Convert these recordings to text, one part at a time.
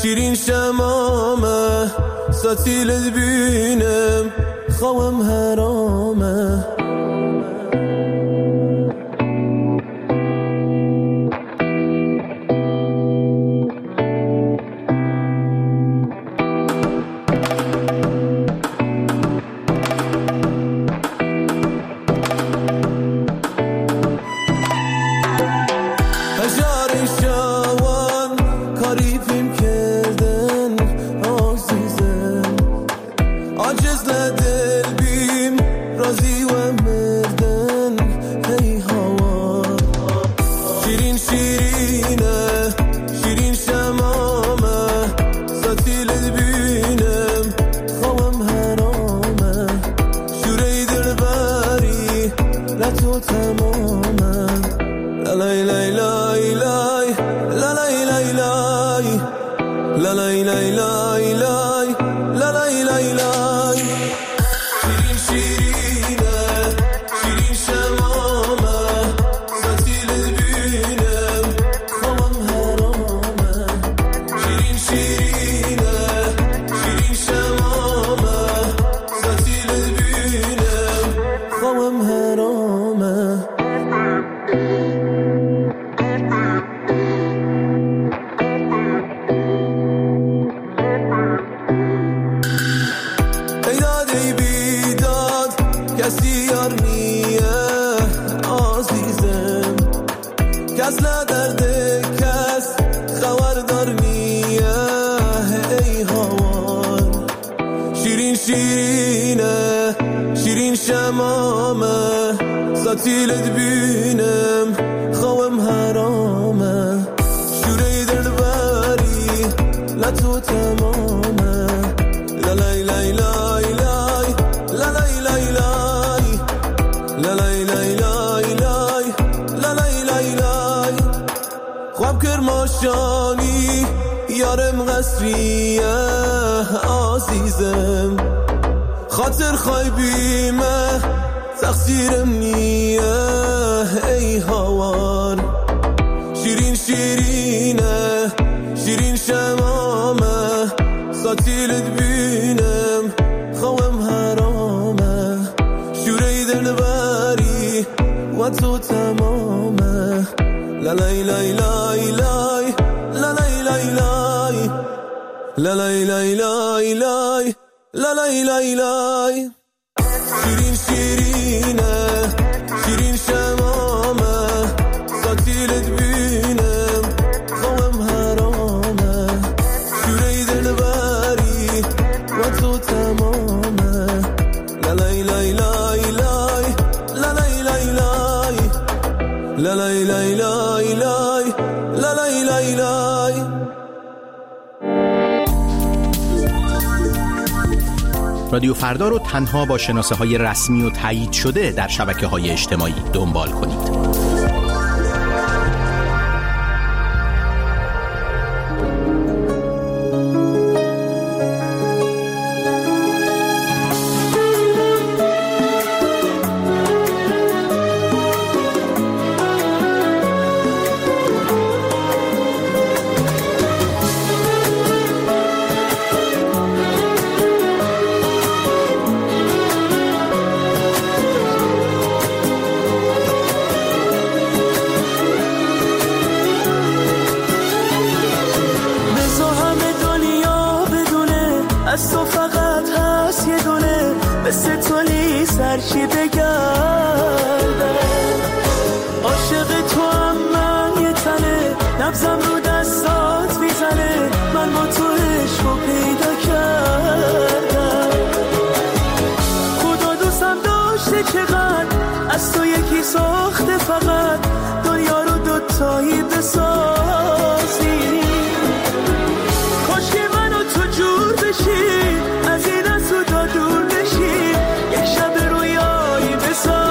شیرین شمامه ستیلت بینم خوام حرامه ستیلت بینم خوام حرامه شوره دلبری لطو تمامه لالای لای لای لای لالای لای لای لالای لای لای لای لالای لای لای خواب کرماشانی یارم قصریه عزیزم خاطر خایبیمه تقصیرم نیه ای هوار شیرین شیرینه شیرین شمامه ستیلت بینم خوام حرامه شوره دلبری و تو تمامه لالای لای لای لای لالای لای لای لالای لای لای لای لالای لای لای شیرین شیرینه شیرین شمامه ستیلت بینم خوام حرامه شوره دلبری و تو تمامه لالای لای لای لای لالای لای لای لالای لای لای لای لالای لای لای. رادیو فردا رو تنها با شناسه‌های رسمی و تایید شده در شبکه‌های اجتماعی دنبال کنید. از این از تو دور نشی یک شب رویایی بساز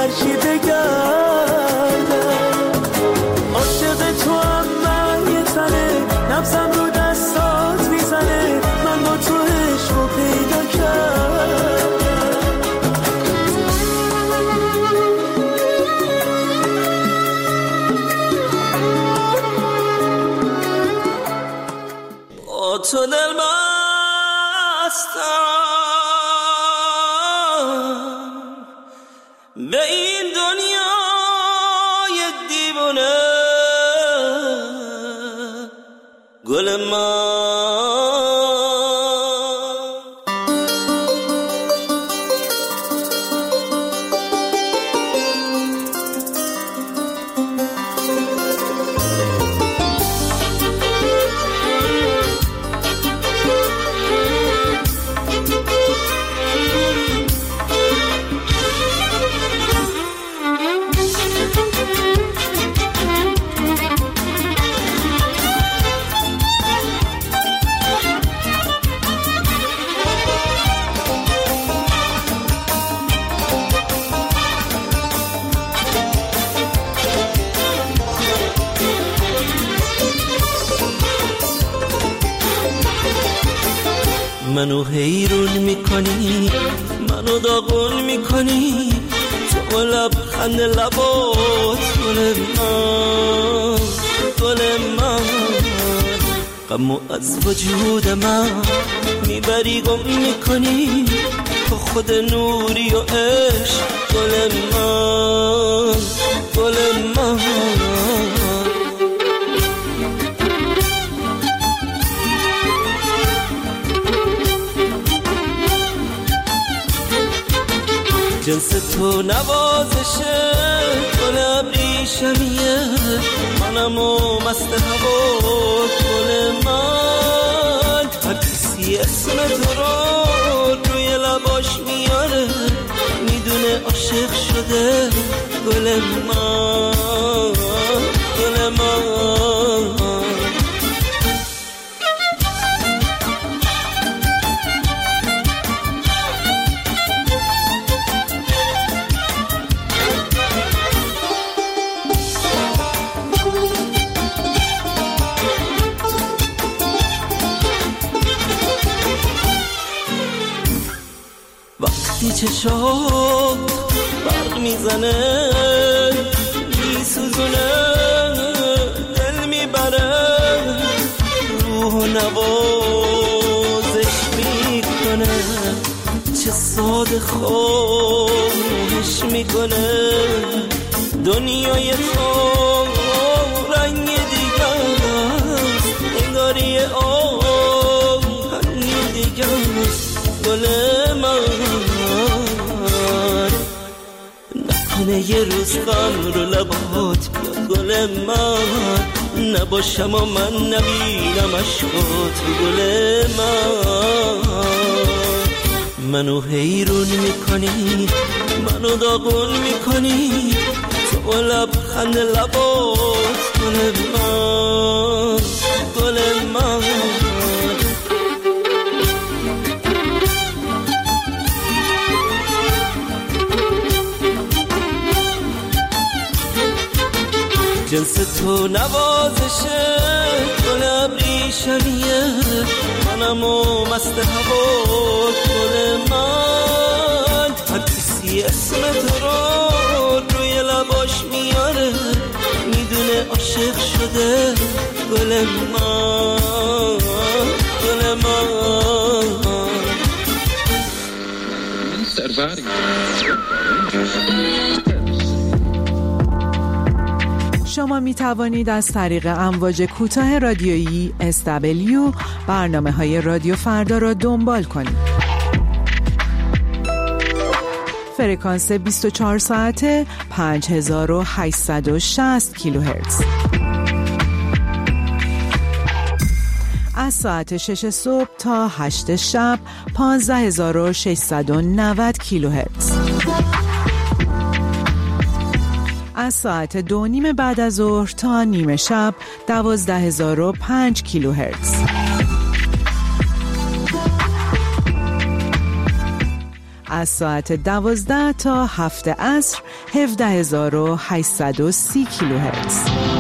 هرچی بگردم. عاشق تو هم من یه تنه، نبزم رو دستات میزنه، من با تو عشق رو پیدا کردم. با تو دل بستم به این دنیای دیوانه، گل من. منو حیرون میکنی، منو داغون میکنی، تو لبخند لبات گل من، گل من. غمو از وجود من میبری گم میکنی، تو خود نوری و عشق گل من، گل من. جنس تو نوازشه، گل ابریشمیه، منم و مست هوا گل من. هر کسی اسم تو رو روی لباش میاره، میدونه عاشق شده گل من، گل من. وقتی چشات برق میزنه، میسوزونه، دل میبره، روح و نوازش میکنه، چه ساده خوش میکنه. دنیای تو رنگ دیگه است، انگاری آهنگ دیگه است گل من. نکنه یه روز غم رو لبات بیاد گل من، نباشم و من نبینم عشقات گل من. منو حیرون میکنی، منو داغون میکنی، تو لبخند لبات گل من، گل من. جنس تو نوازشه، گل ابریشمیه، منم و مست هوا گل من. هر کسی اسم تو رو روی لباش میاره، میدونه عاشق شده گل من، گل من. شما می توانید از طریق امواج کوتاه رادیویی SW برنامه‌های رادیو فردا را دنبال کنید. فرکانس 24 ساعته 5860 کیلوهرتز. از ساعت 6 صبح تا 8 شب 15690 کیلوهرتز. از ساعت 2:30 بعد از ظهر تا نیمه شب 12005 کیلوهرتز. از ساعت 12 تا 7 عصر 17830 کیلوهرتز.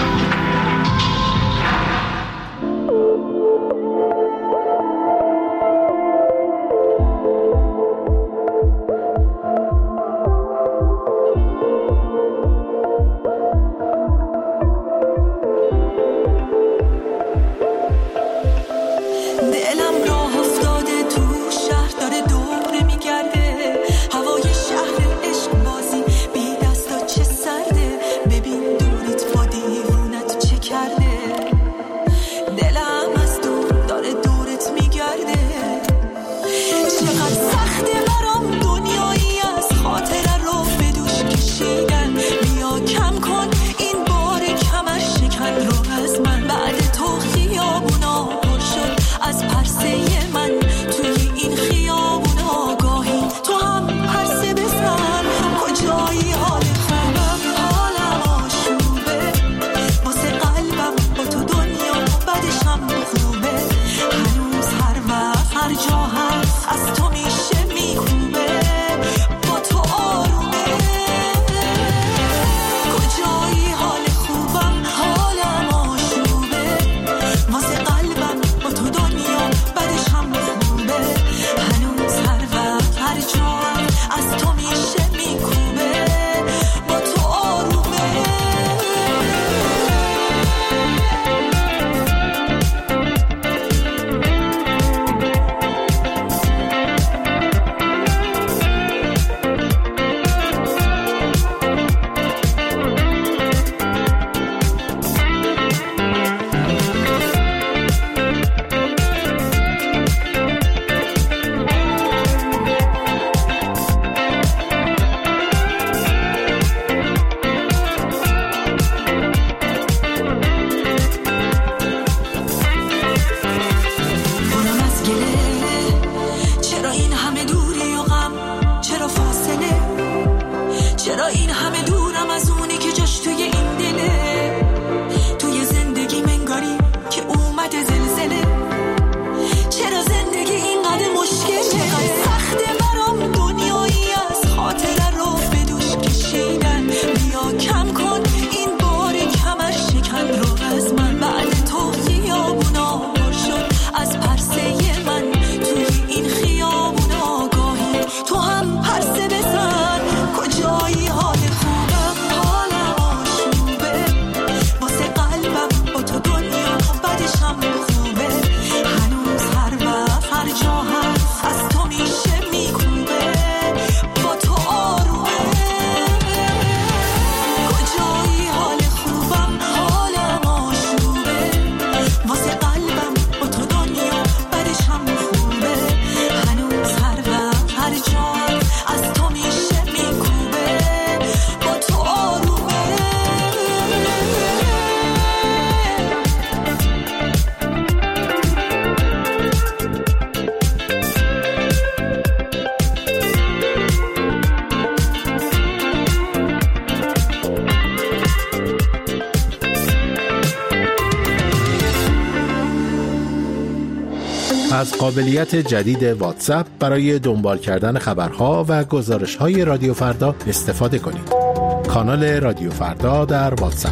از قابلیت جدید واتساپ برای دنبال کردن خبرها و گزارش‌های رادیو فردا استفاده کنید. کانال رادیو فردا در واتساپ.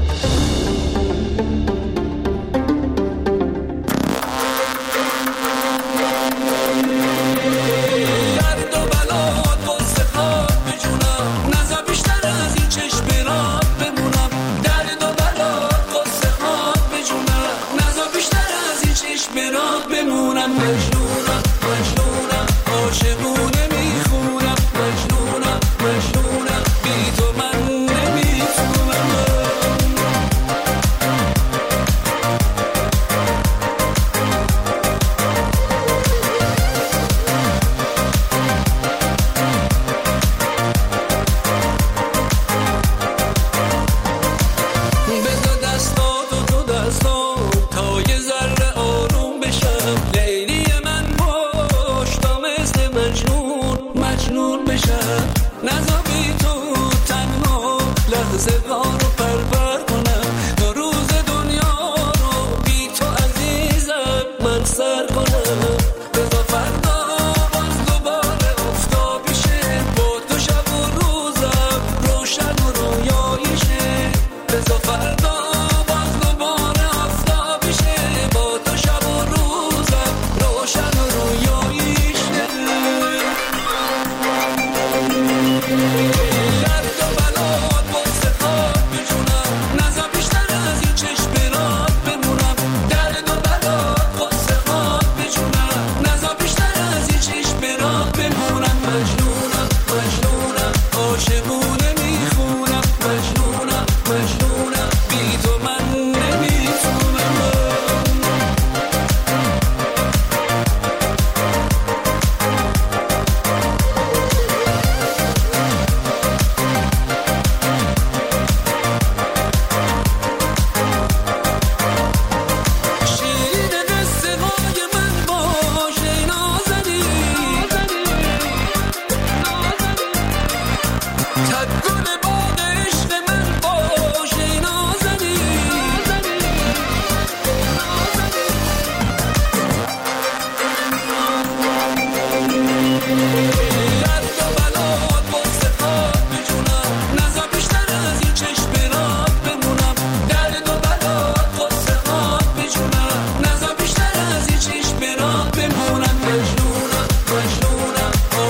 سر کنم بذار فردا باز دوباره افتاب بشه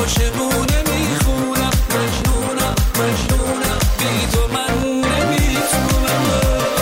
عاشقونه میخونم، مجنونم مجنونم، بی تو من نمیتونم.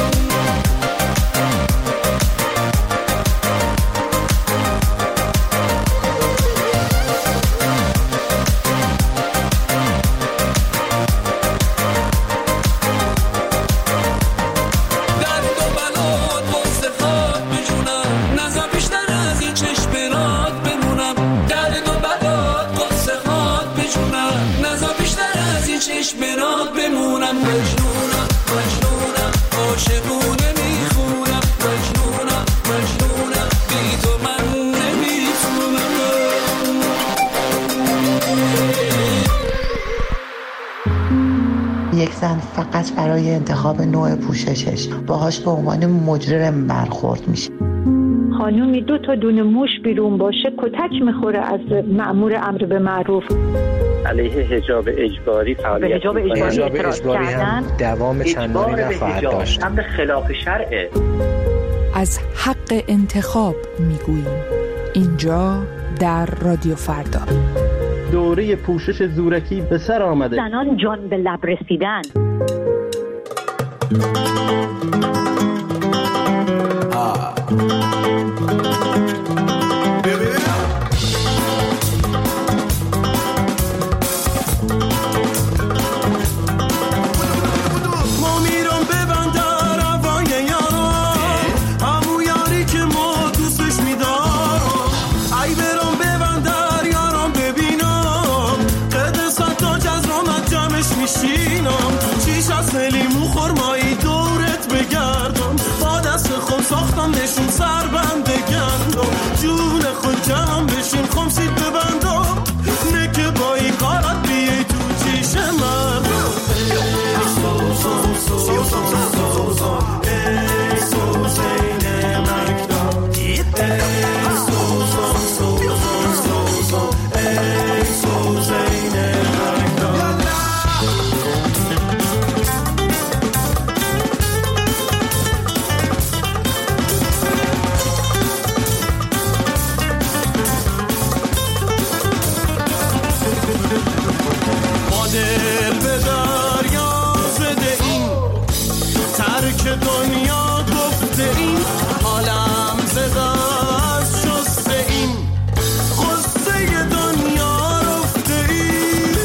چشمرات بمونم، مجنونم مجنونم، عاشقونه میخونم، مجنونم مجنونم، بی تو من نمیتونم. یک زن فقط برای انتخاب نوع پوششش باهاش به عنوان مجرم برخورد میشه. خانومی 2 تا دونه موش بیرون باشه کتک میخوره از مأمور امر به معروف. علیه حجاب اجباری فعالیت حجاب اجباری هم دوام چندانی نخواهد داشت. امر خلاف شرعه. از حق انتخاب میگوییم اینجا در رادیو فردا. دوره پوشش زورکی به سر آمده. زنان جان به لب رسیدن. نشون سر بند گندم، جون خود جمع بشین خمسید ببندم، نکه با این کارت بیای تو چیش من. ای سوزان سوزان سوزان، ای سوزین مکدام، ای سوزان سوزان سوزان، ای سوزین مکدام. دل به دریا زده این، ترک دنیا گفته این، عالم زده از شسته این، غصه دنیا رفته این.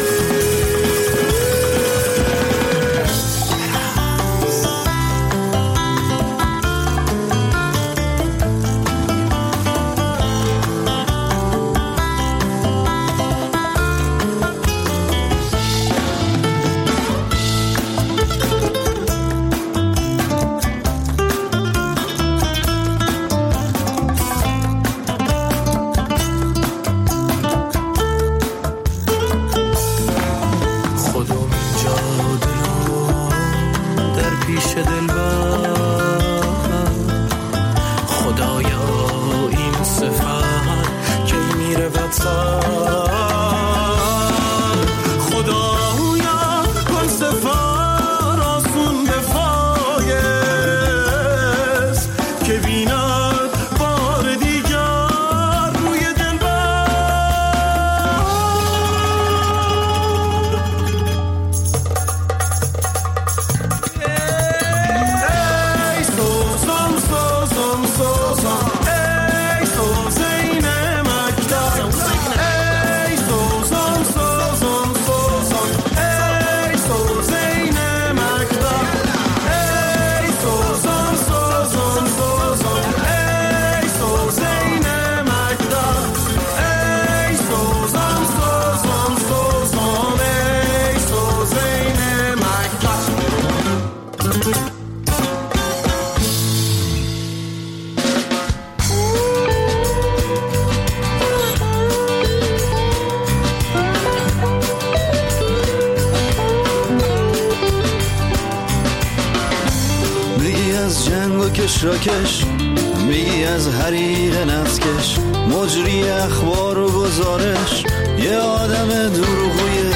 کش میگی از حریق نفسکش، مجری اخبار و گزارش، یه آدم دروغویه.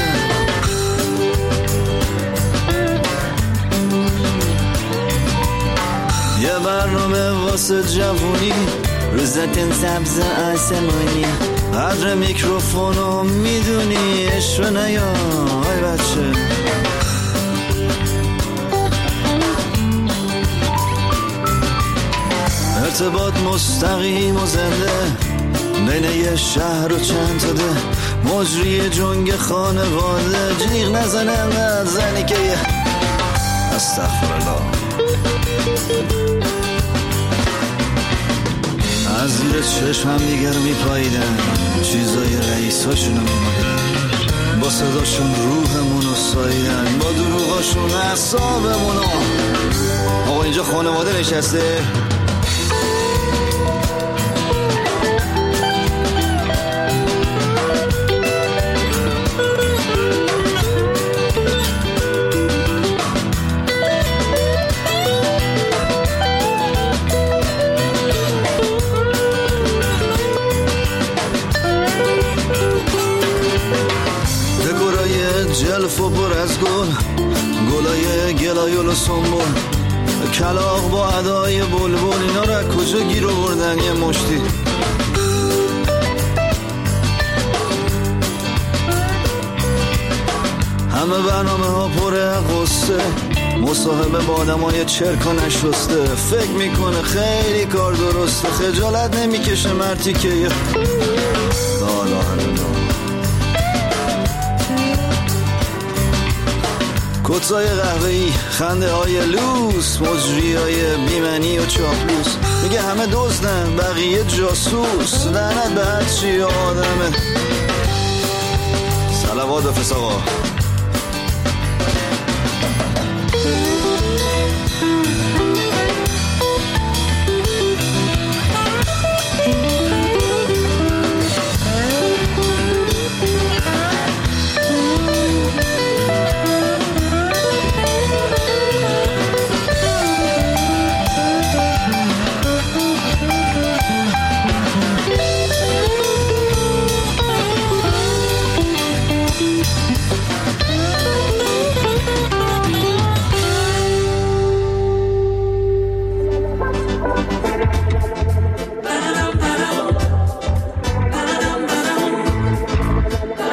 یه برنامه واسه جوونی، روزتن سبز آسمانی، قدر میکروفونو میدونی عشق نیا ای بچه. ارتباط مستقیم و زنده بین یه شهر و چند تا ده، مجری جنگ خانواده، جیغ نزنه نه زنی که یه استغفرالله از زیر چشم هم دیگر میپاییدن، چیزای رئیساشونو میماییدن، با صداشون روحمونو ساییدن، با دروغاشون اعصابمونو. آقا اینجا خانواده نشسته، جلف و پر از گل، گلای گلایل و سنبول، کلاغ با ادای بلبل، اینا را کجا گیر آوردن یه مشتی. همه برنامه ها پر قصه، مصاحبه با آدم های چرک و نشسته، فکر میکنه خیلی کار درسته، خجالت نمیکشه مرتی که یه کتای قهوه‌ای، خنده های لوس، مجری های بیمنی و چاپلوس، میگه همه دزدن بقیه جاسوس، لعنت به هر چی آدمه. صلوات و فساقا.